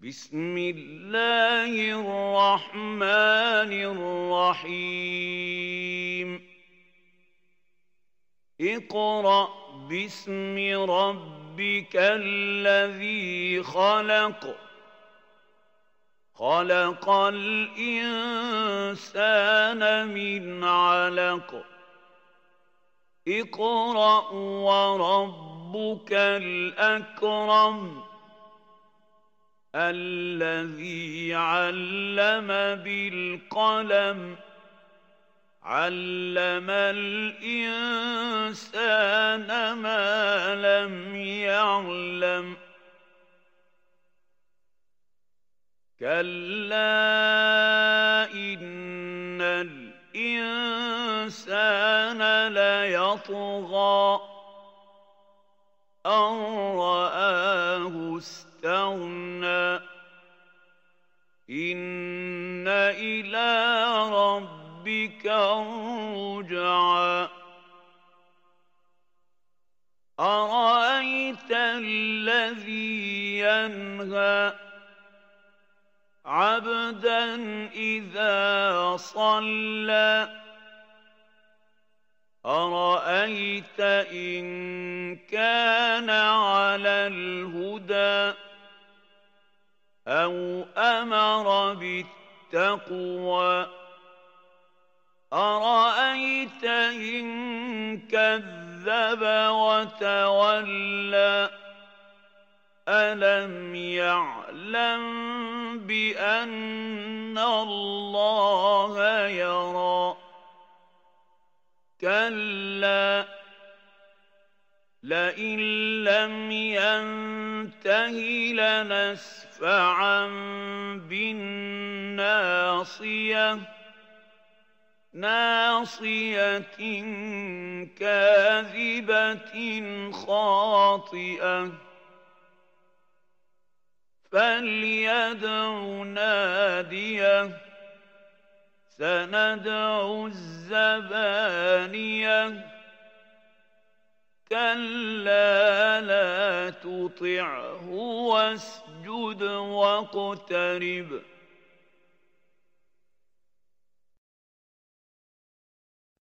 بسم الله الرحمن الرحيم اقرأ باسم ربك الذي خلق خلق الإنسان من علق اقرأ وربك الأكرم الذي علم بالقلم علم الإنسان ما لم يعلم كلا إن الإنسان ليطغى أن رآه استغنى إن إلى ربك الرجعى أرأيت الذي ينهى عبدا إذا صلى أرأيت إن كان على الهدى أو أمر بالتقوى أرأيت إن كذب وتولى ألم يعلم بأن الله يرى كلا لئن لم ينته لنسفعا بالناصية ناصية كاذبة خاطئة فليدع ناديه سندع الزبانية كلا لا تطعه واسجد واقترب